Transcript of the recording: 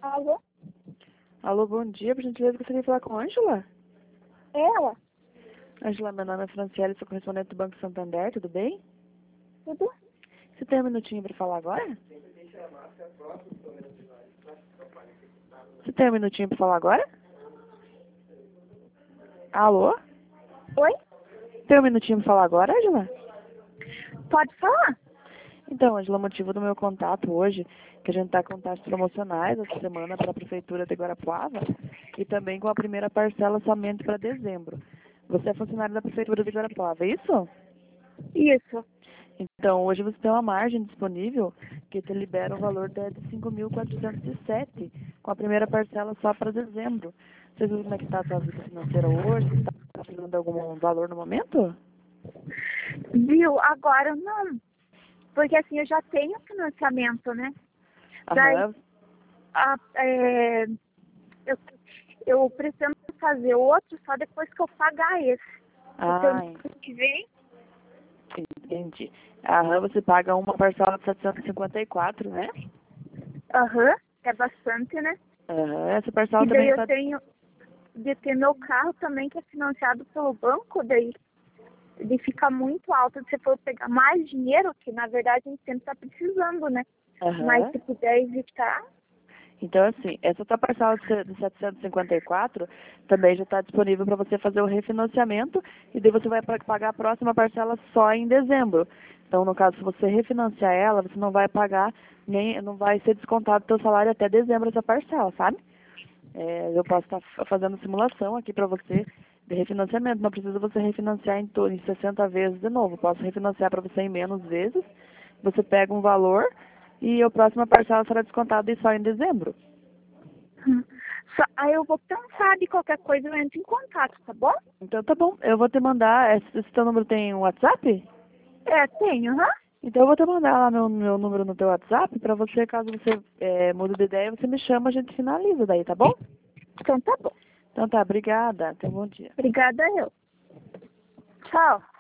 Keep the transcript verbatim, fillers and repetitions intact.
Alô? Alô, bom dia. Por gentileza, gostaria de falar com a Ângela? Ela? Ângela, meu nome é Franciele, sou correspondente do Banco Santander, tudo bem? Tudo? Você tem um minutinho para falar agora? Você tem um minutinho para falar agora? Alô? Oi? Tem um minutinho para falar agora, Ângela? Pode falar? Então, Ângela, o motivo do meu contato hoje, que a gente está com taxas promocionais essa semana para a Prefeitura de Guarapuava e também com a primeira parcela somente para dezembro. Você é funcionário da Prefeitura de Guarapuava, é isso? Isso. Então, hoje você tem uma margem disponível que te libera um valor de cinco mil quatrocentos e sete, com a primeira parcela só para dezembro. Você viu como é que está a sua vida financeira hoje? Você está precisando de algum valor no momento? Viu? Agora não. Porque assim, eu já tenho financiamento, né? Daí, Aham. a, é, eu, eu pretendo fazer outro só depois que eu pagar esse. Porque Ah, ano que vem, entendi. Aham, você paga uma parcela de setecentos e cinquenta e quatro, né? aham, é bastante, né? Aham, essa parcela E daí também eu está... tenho de ter meu carro também, que é financiado pelo banco, daí ele fica muito alto se você for pegar mais dinheiro, que na verdade a gente sempre está precisando, né? Mas Aham. se puder evitar, Então, assim, essa tua parcela de se- de setecentos e cinquenta e quatro também já está disponível para você fazer o refinanciamento e daí você vai pra- pagar a próxima parcela só em dezembro. Então, no caso, se você refinanciar ela, você não vai pagar, nem não vai ser descontado do teu salário até dezembro essa parcela, sabe? É, eu posso estar fazendo simulação aqui para você de refinanciamento. Não precisa você refinanciar em, to- em sessenta vezes de novo. Posso refinanciar para você em menos vezes. Você pega um valor e a próxima parcela será descontada e só em dezembro. hum, só, aí eu vou pensar de qualquer coisa eu entro em contato, tá bom? Então tá bom, eu vou te mandar, esse, esse teu número tem um WhatsApp? É, tenho, aham. Então eu vou te mandar lá meu, meu número no teu WhatsApp para você, caso você é, mude de ideia, você me chama, a gente finaliza daí, tá bom? Então tá bom. Então tá, obrigada, tenha um bom dia. Obrigada eu. Tchau.